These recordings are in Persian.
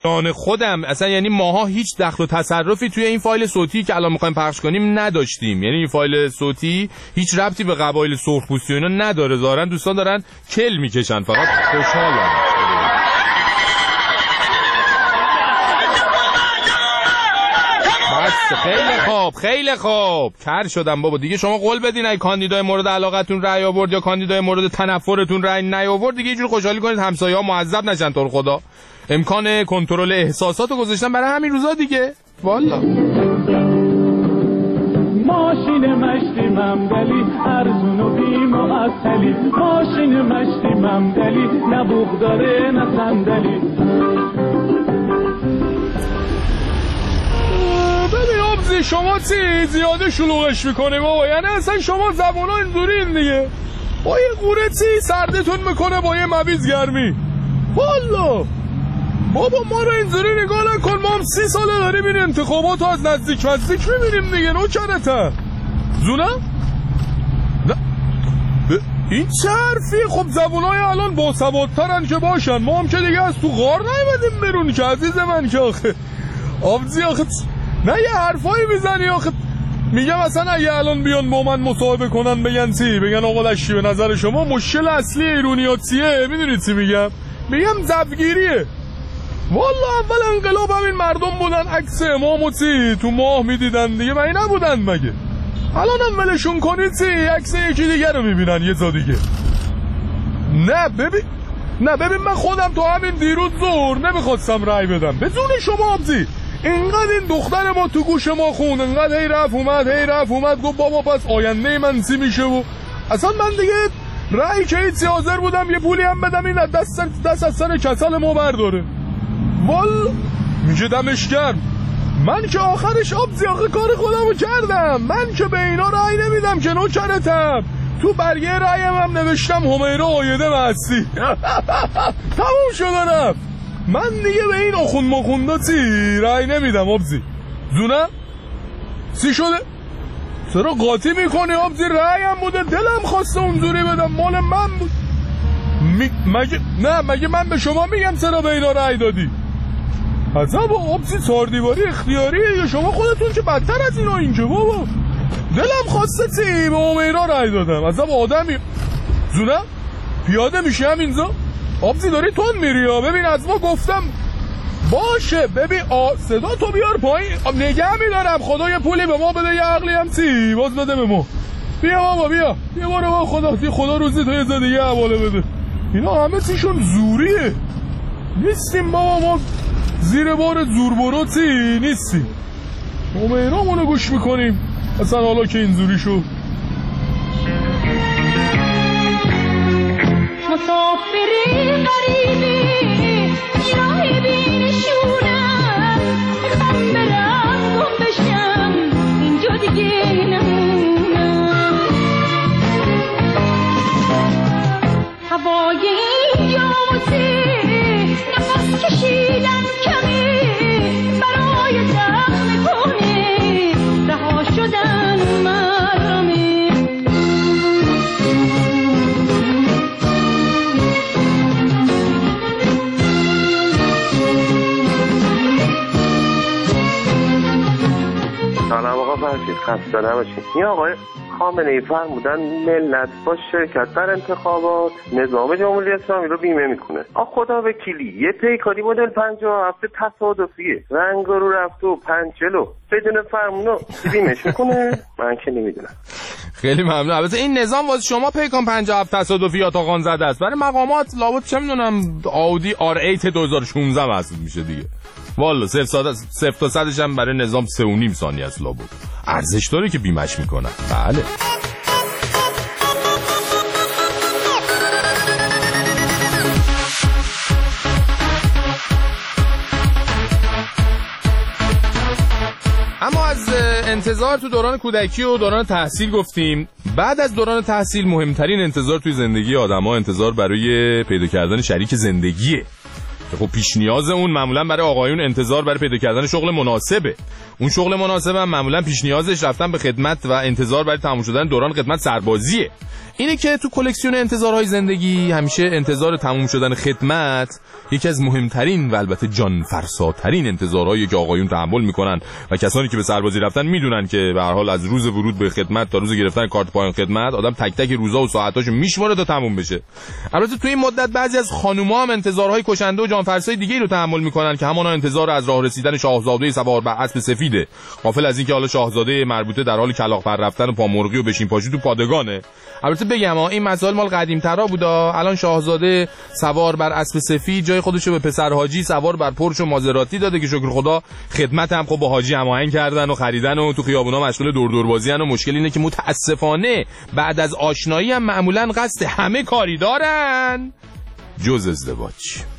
جان خودم اصلا، یعنی ماها هیچ دخل و تصرفی توی این فایل صوتی که الان میخوایم پخش کنیم نداشتیم. یعنی این فایل صوتی هیچ ربطی به قبایل سرخپوستی و اینا نداره. ظاهرا دوستان دارن کل میکشن، فقط خوشحالن. بس خیلی خوب کر شدم بابا دیگه. شما قول بدین اگه کاندیدای مورد علاقتون رأی آورد یا کاندیدای مورد تنفرتون رأی نیاورد دیگه یه جور خوشحالی کنید همسایه‌ها معذب نشن. تو رو خدا امکان کنترل احساساتو گذاشتن برای همین روزا دیگه. والا ماشین مشتی ممدلی ارزون و بی معطلی، ماشین مشتی ممدلی نه بوق داره نه صندلی. ببین آبزی شما چی زیاده شلوغش میکنه بابا، یعنی اصلا شما زبونا اینجورین دیگه. با یه قوره چی سردتون میکنه با یه مبیز گرمی. والا بابا ما رو اینجوری نگاه نکن، ما هم 30 ساله داریم این انتخاباتو از نزدیک میبینیم دیگه. نوکرته زونه؟ نه این چه حرفیه؟ خب زبونای الان باسوادترن که باشن، ما هم که دیگه از تو غار نیومدیم برون که عزیز من که آخه آبزی آخه نه یه حرفایی میزنی آخه. میگم اصلا اگه الان بیان با من مصاحبه کنن بگن چی؟ بگن آقا لشی به نظر شما مشکل اصلی ایرونیات چیه؟ میدونید چی میگم زبگیریه. والا اول انقلاب همین مردم بودن عکس امام و چی تو ماه میدیدن دیگه، مگه نبودن مگه؟ الان هم ولشون کنید چی عکس یکی دیگه رو میبینن یه جا دیگه. نه ببین من خودم تو همین دیروز ظهر نمیخواستم رای بدم بدون شما آبزی. اینقدر این دختر ما تو گوش ما خون، اینقدر هی رفت اومد گفت بابا پس آینده من چی میشه و اصلا من دیگه رای که هیچی حاضر بودم یه پولی هم بدم این دست از سر کسل ما برداره. والا میشه دمش گرم. من که آخرش آبزی آخه کار خودمو کردم. من که به اینا رای نمیدم که نوکرتم. تو برگه رایم هم نوشتم همیرا آیده بستی. تموم شده رفت. من دیگه به این آخون مخوندا چی رای نمیدم آبزی. زونه؟ چی شده؟ چرا قاطی میکنی آبزی؟ رایم بوده دلم خواسته اونجوری بدم، مال من بود. مگه من به شما میگم چرا به اینا رای دادی؟ عذاب آبزی چهاردیواری اختیاریه یا شما خودتون که بدتر از اینا این که بابا دلم خواسته چی به همیرا رای دادم. عذاب آدمی. زونه؟ پیاده میشه هم اینجا؟ آبزی داری تون میری ها. ببین از ما گفتم باشه. ببین صدا تو بیار پایین نگه میدارم. خدا یه پولی به ما بده یه عقلی هم چی باز بده به ما. بیا بابا بیا بارو با خدا روزی تو یه زده دیگه حواله بده. اینا همه چیشون زوریه. نیستیم بابا ما زیر بار زوربرو چی نیستیم. همیرامونو گوش میکنیم اصلا حالا که این زوری شو. مسافری غریبی راهی بینشونم، میخوام برم گم بشم اینجا دیگه نمونم. هوای اینجا واسه نفس کشیدن کمی برای زخم کنه رها شدن مرمی. سلام آقا فرشید، خسته نباشید. این آقای خامنه‌ای فرمودن ملت با شرکت در انتخابات نظام جمهوری اسلامی رو بیمه میکنه. خدا وکیلی یه پیکاری مدل 57 تصادفیه رنگ رو رفته و پنچلو بدون فرمونو بیمهش میکنه. من که نمیدونم. خیلی ممنون. البته این نظام واسه شما پیکان 57 تصادفی یا تاقان زده است. برای مقامات لابد چه میدونم آودی R8 2016 محسوب میشه دیگه. والا 0 تا 100 هم برای نظام 3.5 ثانیه است لابد. ارزش داره که بیمش میکنن. بله. اما از انتظار تو دوران کودکی و دوران تحصیل گفتیم. بعد از دوران تحصیل مهمترین انتظار توی زندگی آدم‌ها انتظار برای پیدا کردن شریک زندگیه. خب پیش نیاز اون معمولا برای آقایون انتظار برای پیدا کردن شغل مناسبه. اون شغل مناسب هم معمولا پیش نیازش رفتن به خدمت و انتظار برای تموم شدن دوران خدمت سربازیه. اینه که تو کلکسیون انتظارهای زندگی همیشه انتظار تموم شدن خدمت یکی از مهمترین و البته جانفرساترین انتظارهایی که آقایون تحمل میکنن و کسانی که به سربازی رفتن میدونن که به هر حال از روز ورود به خدمت تا روز گرفتن کارت پایان خدمت آدم تک تک روزا و ساعتاشو میشماره تا تموم بشه. البته تو این مدت بعضی از خانوما هم انتظارهای کشنده و جانفرسای دیگه رو تحمل میکنن که همانا انتظار از راه رسیدن شاهزاده سوار بر اسب سفیده، غافل از اینکه حالا شاهزاده مربوطه در حال کلاغ پر رفتن و پامرغی و بشین پاشو تو پادگانه. البته بگم این مسائل مال قدیم‌ترا بودا. الان شاهزاده سوار بر اسب سفید جای خودشو به پسر حاجی سوار بر پورش و مازراتی داده که شکر خدا خدمت هم خب با حاجی هماهنگ کردن و خریدن و تو خیابونا مشغول دور بازی ان و مشکل اینه که متاسفانه بعد از آشنایی هم معمولا قصد همه کاری دارن جز ازدواج.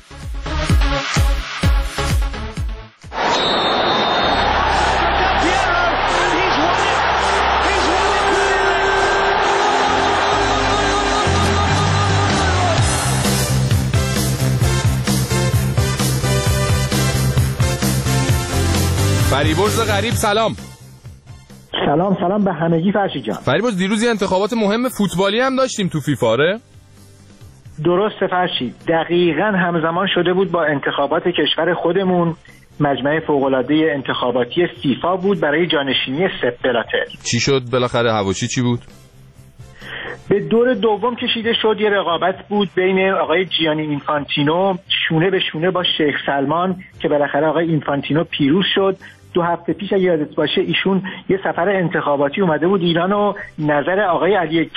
فریبرز غریب سلام. سلام به همگی فرشید جان. فریبرز دیروز انتخابات مهم فوتبالی هم داشتیم تو فیفا. درسته فرشید، دقیقاً همزمان شده بود با انتخابات کشور خودمون. مجمع فوق‌العاده انتخاباتی فیفا بود برای جانشینی سپ بلاتر. چی شد بالاخره؟ حواشی چی بود؟ به دور دوم کشیده شد. یه رقابت بود بین آقای جیانی اینفانتینو شونه به شونه با شیخ سلمان که بالاخره آقای اینفانتینو پیروز شد. 2 هفته پیش اگه یادت باشه ایشون یه سفر انتخاباتی اومده بود ایران و نظر آقای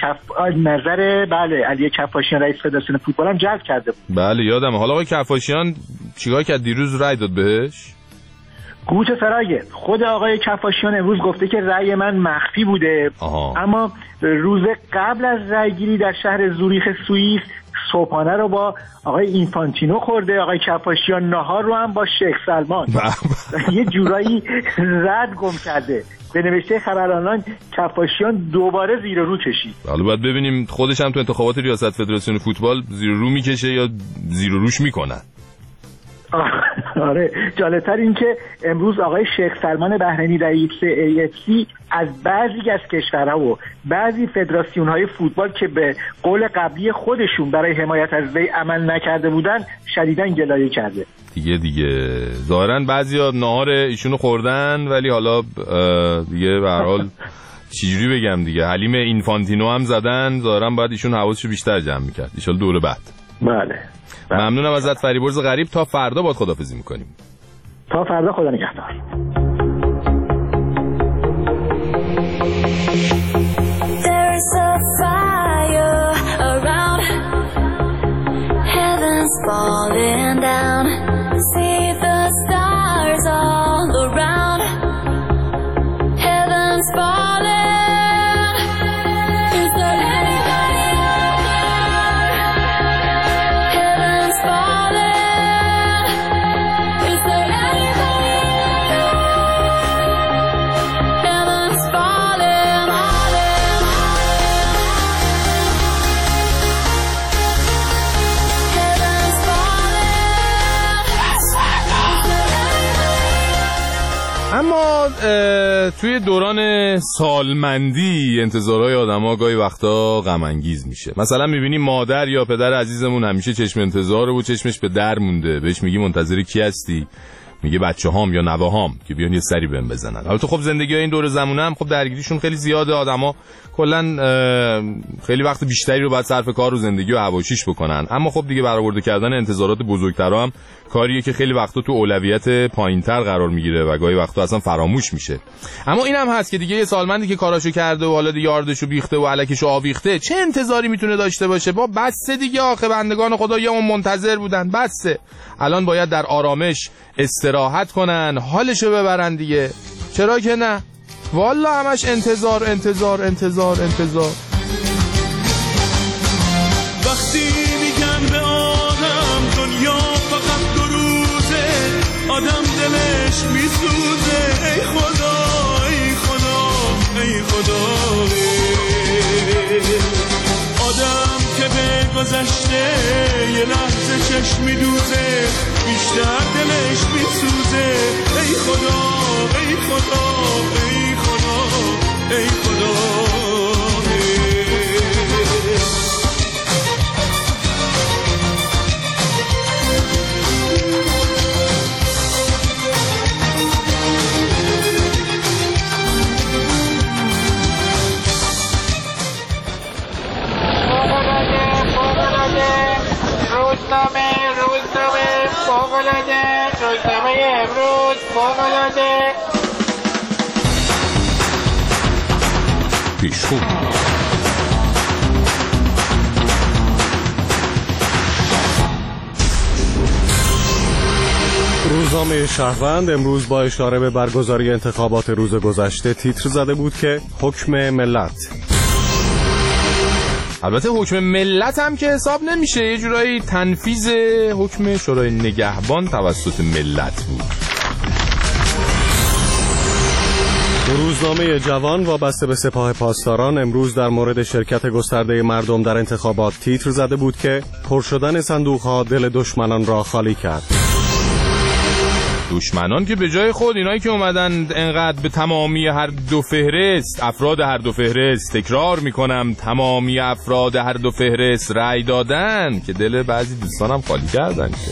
علی کفاشیان رئیس فدراسیون فوتبال هم جلب کرده بود. بله یادمه. حالا آقای کفاشیان چیکار کرد؟ دیروز رأی داد بهش؟ گوش سرایه. خود آقای کفاشیان امروز گفته که رأی من مخفی بوده. اما روز قبل از رأیگیری در شهر زوریخ سوئیس صبحانه رو با آقای اینفانتینو خورده. آقای کفاشیان نهار رو هم با شیخ سلمان. یه جورایی رد گم کرده. به نوشته خبرانان کفاشیان دوباره زیر رو کشید. حالا باید ببینیم خودش هم تو انتخابات ریاست فدراسیون فوتبال زیر رو میکشه یا زیر روش میکنه. آره جالبتر این که امروز آقای شیخ سلمان بهرینی رئیس AFC از بعضی از کشورها و بعضی فدراسیون‌های فوتبال که به قول قبلی خودشون برای حمایت از وی عمل نکرده بودن شدیداً گلایه کرده. دیگه ظاهراً بعضیا نهار ایشونو خوردن ولی حالا دیگه به هر حال چجوری بگم دیگه حلیم اینفانتینو هم زدن. ظاهراً باید ایشون حواسشو بیشتر جمع می‌کرد. ان شاءالله دور بعد. بله. ممنونم ازت فریبرز غریب. تا فردا باید خداحافظی میکنیم. تا فردا خدا نگهدار. There's a fire around, heaven's falling down, see the stars all around, heaven's falling. اما توی دوران سالمندی انتظارهای آدم‌ها گاهی وقتا غم انگیز میشه. مثلا میبینی مادر یا پدر عزیزمون همیشه چشم انتظاره و چشمش به در مونده. بهش میگی منتظر کی هستی؟ میگه بچه‌هام یا نوه‌هام که بیان یه سری بهم بزنن. البته خب زندگی‌های این دور زمونه هم خب درگیریشون خیلی زیاده. آدما کلا خیلی وقت بیشتری رو باید صرف کار و زندگی و حواشیش بکنن. اما خب دیگه برآورده کردن انتظارات بزرگترا هم کاریه که خیلی وقتا تو اولویت پایین‌تر قرار میگیره و گاهی وقتا اصلا فراموش میشه. اما اینم هست که دیگه یه سالمندی که کاراشو کرده و حالا دیگه یاردشو بیخته و الکشو آویخته چه انتظاری میتونه داشته باشه؟ با بسه دیگه آخه بندگان خدا یا منتظر بودن. بسه. الان باید در آرامش استراحت کنن، حالشو ببرن دیگه. چرا که نه؟ والله همش انتظار انتظار انتظار انتظار. وقتی میگن به آدم دنیا فقط 2 روزه، آدم دلش میسوزه. ای خدا ای خدا ای خدا، آدم که به گذشته گذشته یه لحظه چشم میدوزه بیشتر دلش میسوزه ای خدا ای خدا ای خدا ای خدا روزنامه امروز فوق‌العاده پیشخون روزنامه شهروند امروز با اشاره به برگزاری انتخابات روز گذشته تیتر زده بود که حکم ملت. البته حکم ملت هم که حساب نمیشه، یه جورایی تنفیذ حکم شورای نگهبان توسط ملت بود. روزنامه جوان وابسته به سپاه پاسداران امروز در مورد شرکت گسترده مردم در انتخابات تیتر زده بود که پر شدن صندوق‌ها دل دشمنان را خالی کرد. دشمنان که به جای خود، اینایی که اومدن انقدر به تمامی هر دو فهرست، افراد هر دو فهرست، تکرار میکنم تمامی افراد هر دو فهرست رأی دادن که دل بعضی دوستانم خالی کردن. که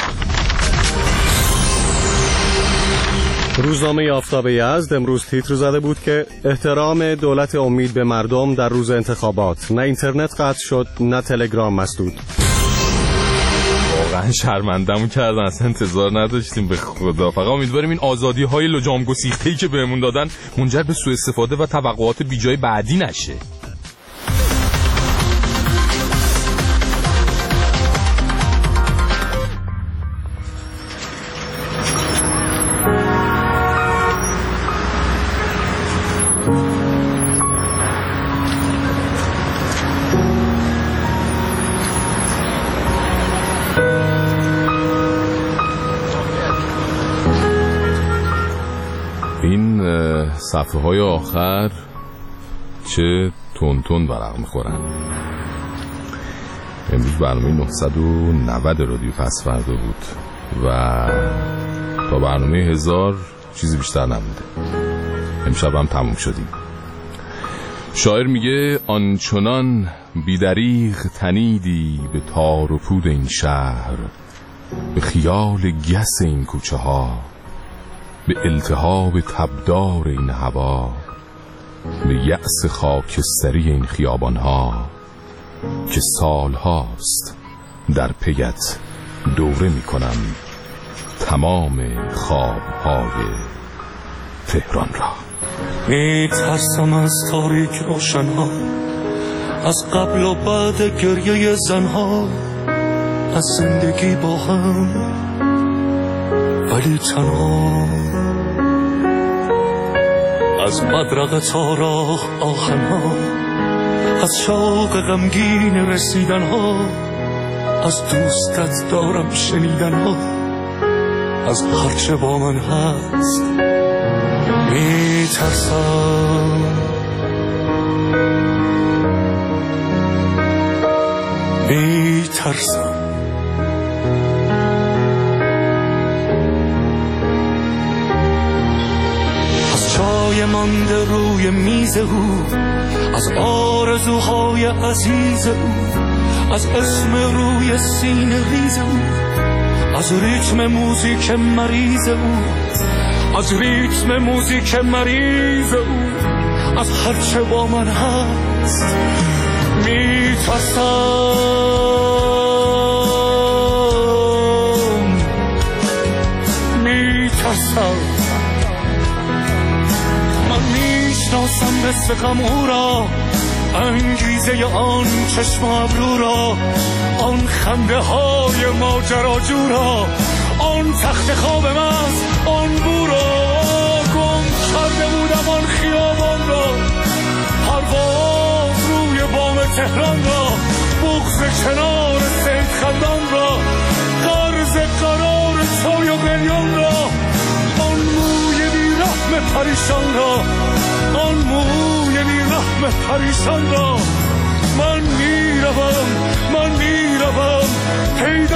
روزنامه آفتاب یزد امروز تیتر زده بود که احترام دولت امید به مردم در روز انتخابات، نه اینترنت قطع شد نه تلگرام مسدود. واقعا شرمنده‌مون کردن، اصلا انتظار نداشتیم به خدا. فقط امیدواریم این آزادی‌های لجام گسیخته‌ای که بهمون دادن منجر به سوء استفاده و توقعات بیجای بعدی نشه. صفحه های آخر چه تون ورق میخورن. امروز برنامه 990 رادیو پس فردا بود و تا برنامه 1000 چیزی بیشتر نبوده. امشب هم تموم شدیم. شاعر میگه آنچنان بیدریغ تنیدی به تار و پود این شهر، به خیال گس این کوچه ها، به التهاب تبدار این هوا، به یأس خاکستری این خیابان ها که سال هاست در پیت دوره می کنم تمام خواب های تهران را. می ترسم از تاریک روشن ها، از قبل و بعد گریه زن ها، از زندگی با هم ولی تنها، از مدرق تا راه آهن ها، از شوق غمگین رسیدن ها، از دوستت دارم شنیدن ها، از هرچه با من هست می ترسم. می ترسم. چای مانده روی میز او، از آرزوهای عزیز او، از اسم روی سینه ریز او، از ریتم موزیک مریض او، از ریتم موزیک مریض او، از هرچه با من هست میترسم. میترسم. میشناسم مثل غم او را، انگیزه آن چشم ابرو را، آن خنده های ماجراجو را، آن تخت خواب من، آن بو را. گم کرده بودم آن خیابان را، پرواز روی بام تهران را، بغض کنار سید خندان را، قرض قرار چای و قلیان را، آن موی بیرحم پریشان را، آن موی بیرحم پریشان را. من میروم من میروم پی